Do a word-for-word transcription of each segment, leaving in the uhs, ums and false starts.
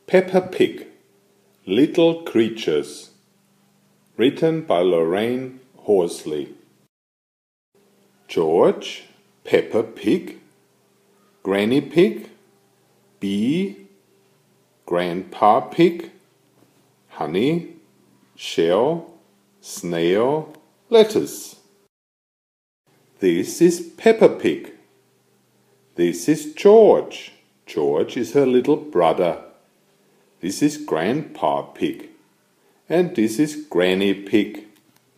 Peppa Pig, Little Creatures, written by Lorraine Horsley. George, Peppa Pig, Granny Pig, Bee, Grandpa Pig, Honey, Shell, Snail, Lettuce. This is Peppa Pig. This is George. George is her little brother. This is Grandpa Pig. And this is Granny Pig.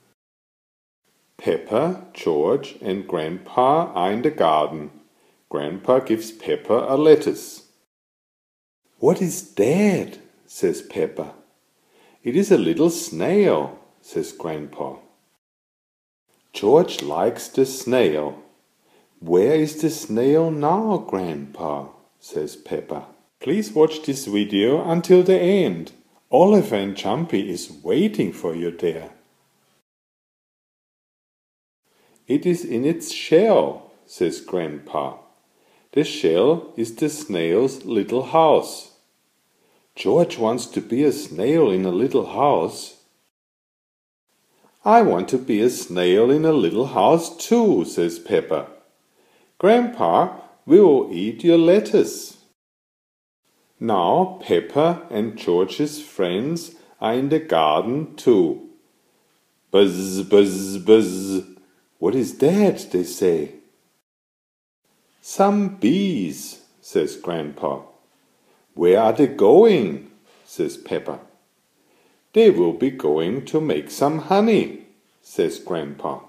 Peppa, George and Grandpa are in the garden. Grandpa gives Peppa a lettuce. "What is that?" says Peppa. "It is a little snail," says Grandpa. George likes the snail. "Where is the snail now, Grandpa?" says Peppa. Please watch this video until the end. Oliver and Jumpy is waiting for you there. "It is in its shell," says Grandpa. "The shell is the snail's little house." George wants to be a snail in a little house. "I want to be a snail in a little house too," says Peppa. "Grandpa, we will eat your lettuce." Now Peppa and George's friends are in the garden too. "Buzz, buzz, buzz." "What is that?" they say. "Some bees," says Grandpa. "Where are they going?" says Peppa. "They will be going to make some honey," says Grandpa.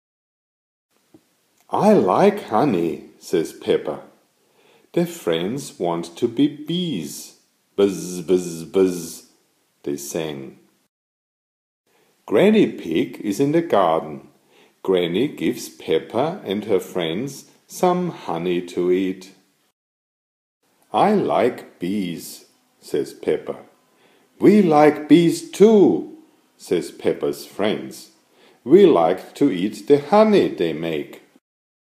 "I like honey," says Peppa. Their friends want to be bees. "Buzz, buzz, buzz," they sang. Granny Pig is in the garden. Granny gives Peppa and her friends some honey to eat. "I like bees," says Peppa. "We like bees too," says Peppa's friends. "We like to eat the honey they make."